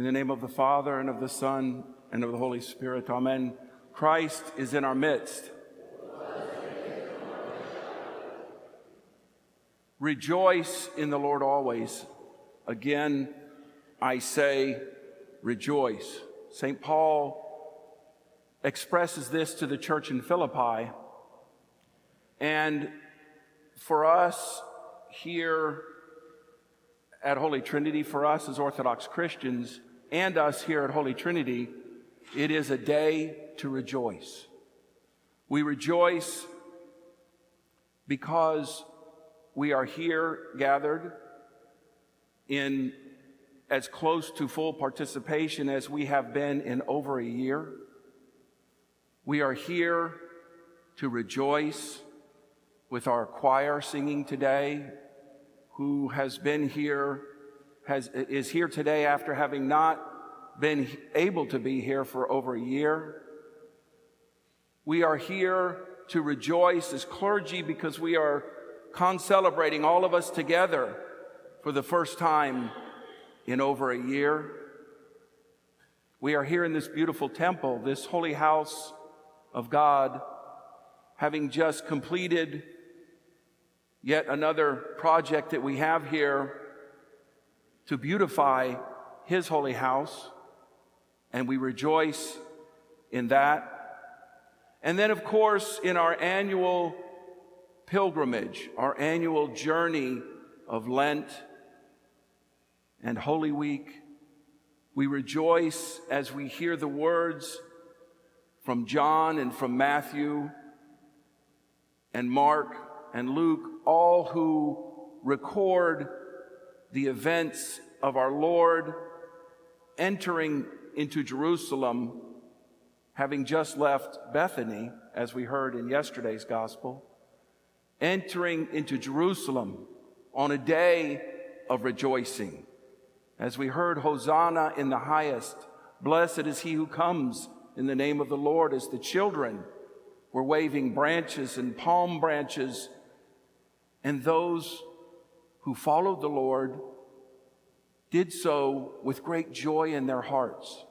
In the name of the Father, and of the Son, and of the Holy Spirit. Amen. Christ is in our midst. Rejoice in the Lord always. Again, I say, rejoice. St. Paul expresses this to the church in Philippi. And for us here at Holy Trinity, for us as Orthodox Christians, and us here at Holy Trinity, it is a day to rejoice. We rejoice because we are here gathered in as close to full participation as we have been in over a year. We are here to rejoice with our choir singing today, who has been here, is here today after having not been able to be here for over a year. We are here to rejoice as clergy because we are celebrating all of us together for the first time in over a year. We are here in this beautiful temple, this holy house of God, having just completed yet another project that we have here to beautify His holy house, and we rejoice in that. And then, of course, in our annual pilgrimage, our annual journey of Lent and Holy Week, we rejoice as we hear the words from John and from Matthew and Mark and Luke, all who record the events of our Lord entering into Jerusalem, having just left Bethany, as we heard in yesterday's gospel, entering into Jerusalem on a day of rejoicing. As we heard, Hosanna in the highest, blessed is he who comes in the name of the Lord, as the children were waving branches and palm branches, and those who followed the Lord did so with great joy in their hearts.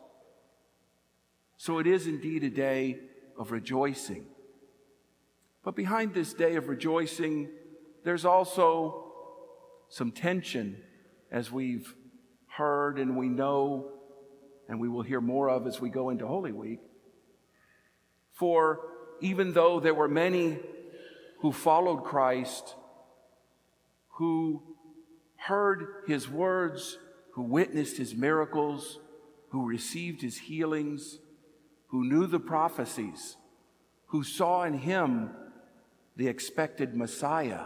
So it is indeed a day of rejoicing. But behind this day of rejoicing, there's also some tension, as we've heard and we know, and we will hear more of as we go into Holy Week. For even though there were many who followed Christ, who heard his words, who witnessed his miracles, who received his healings, who knew the prophecies, who saw in him the expected Messiah,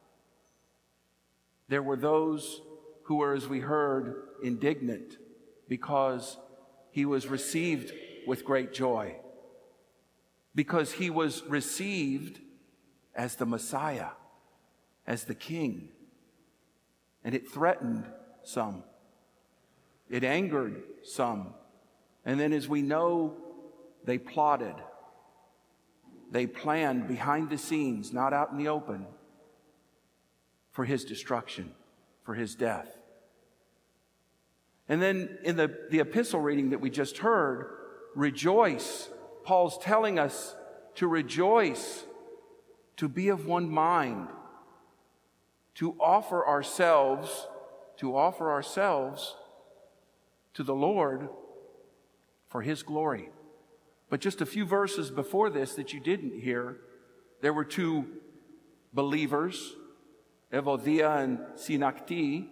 there were those who were, as we heard, indignant because he was received with great joy, because he was received as the Messiah, as the King. And it threatened some. It angered some. And then, as we know, they plotted. They planned behind the scenes, not out in the open, for his destruction, for his death. And then in the epistle reading that we just heard, rejoice. Paul's telling us to rejoice, to be of one mind, to offer ourselves to the Lord for his glory. But just a few verses before this that you didn't hear, there were two believers, Evodia and Synecte,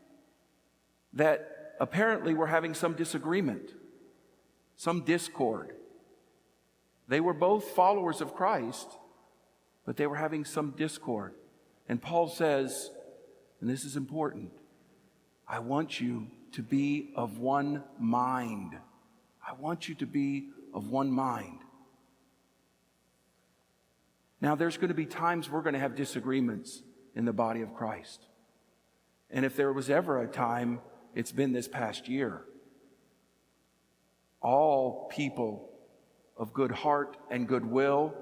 that apparently were having some disagreement, some discord. They were both followers of Christ, but they were having some discord. And Paul says, and this is important, I want you to be of one mind. I want you to be of one mind. Now, there's going to be times we're going to have disagreements in the body of Christ. And if there was ever a time, it's been this past year. All people of good heart and goodwill,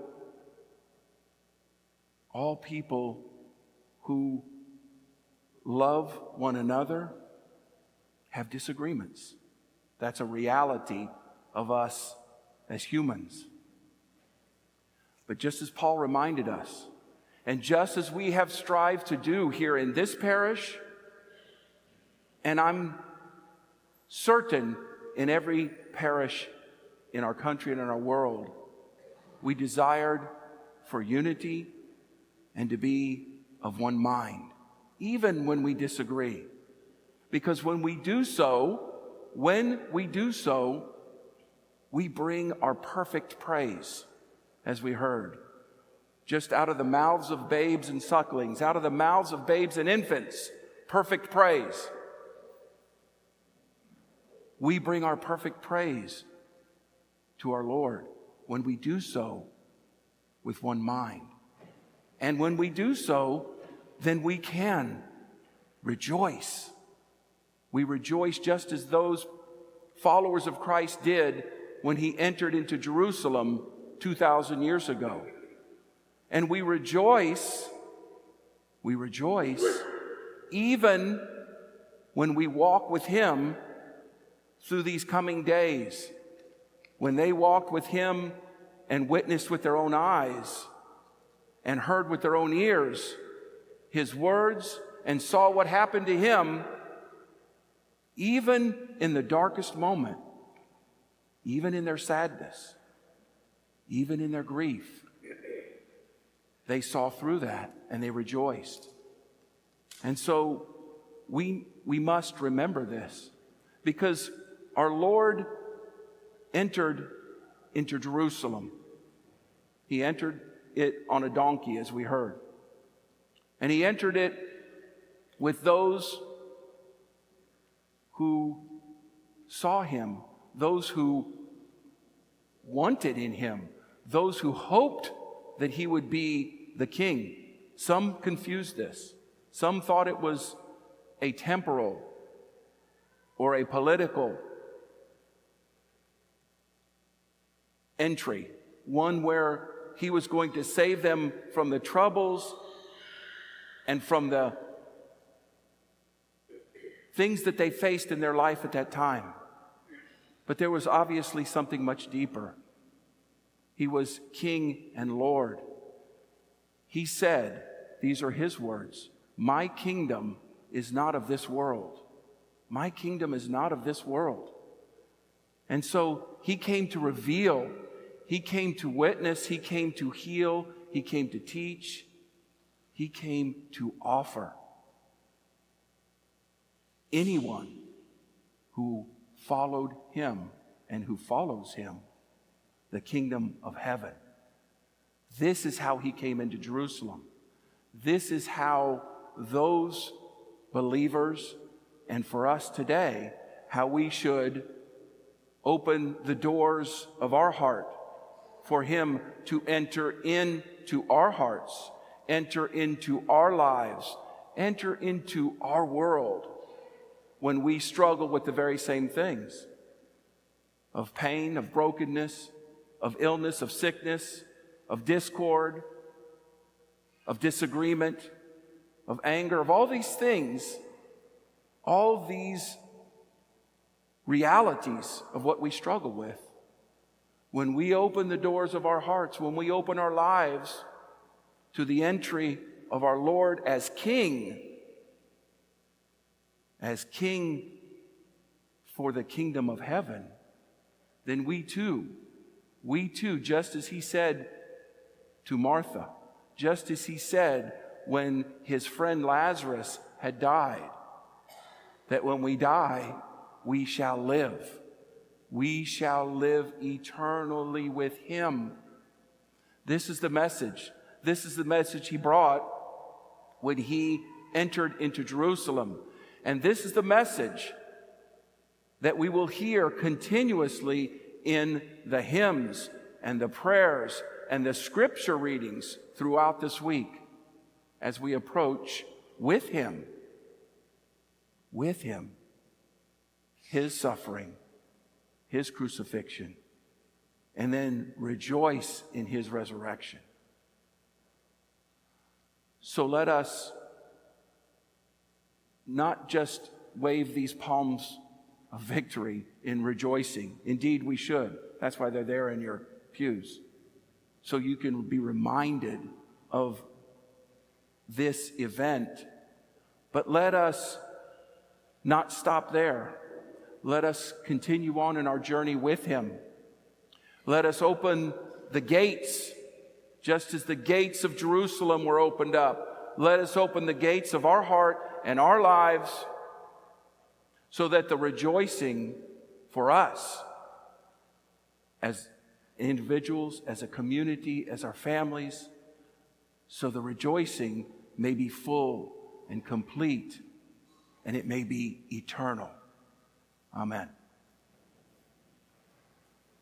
all people who love one another, have disagreements. That's a reality of us as humans. But just as Paul reminded us, and just as we have strived to do here in this parish, and I'm certain in every parish in our country and in our world, we desired for unity and to be of one mind, even when we disagree. Because when we do so, we bring our perfect praise, as we heard, just out of the mouths of babes and sucklings, out of the mouths of babes and infants, perfect praise. We bring our perfect praise to our Lord when we do so with one mind. And when we do so, then we can rejoice. We rejoice just as those followers of Christ did when he entered into Jerusalem 2,000 years ago. And we rejoice even when we walk with him through these coming days. When they walked with him and witnessed with their own eyes and heard with their own ears his words and saw what happened to him, even in the darkest moment, even in their sadness, even in their grief, they saw through that and they rejoiced. And so we must remember this, because our Lord entered into Jerusalem. He entered it on a donkey, as we heard. And he entered it with those who saw him, those who wanted in him, those who hoped that he would be the king. Some confused this. Some thought it was a temporal or a political entry, one where he was going to save them from the troubles and from the things that they faced in their life at that time. But there was obviously something much deeper. He was King and Lord. He said, these are his words, "My kingdom is not of this world. My kingdom is not of this world." And so he came to reveal, he came to witness, he came to heal, he came to teach, he came to offer anyone who followed him and who follows him the kingdom of heaven. This is how he came into Jerusalem. This is how those believers, and for us today, how we should open the doors of our heart for him to enter into our hearts, enter into our lives, enter into our world when we struggle with the very same things of pain, of brokenness, of illness, of sickness, of discord, of disagreement, of anger, of all these things, all these realities of what we struggle with. When we open the doors of our hearts, when we open our lives to the entry of our Lord as King for the kingdom of heaven, then we too, just as he said to Martha, just as he said when his friend Lazarus had died, that when we die, we shall live. We shall live eternally with him. This is the message. This is the message he brought when he entered into Jerusalem. And this is the message that we will hear continuously in the hymns and the prayers and the scripture readings throughout this week as we approach with him, his suffering, his crucifixion, and then rejoice in his resurrection. So let us not just wave these palms of victory in rejoicing. Indeed, we should. That's why they're there in your pews. So you can be reminded of this event. But let us not stop there. Let us continue on in our journey with him. Let us open the gates, just as the gates of Jerusalem were opened up. Let us open the gates of our heart and our lives so that the rejoicing for us as individuals, as a community, as our families, so the rejoicing may be full and complete, and it may be eternal. Amen.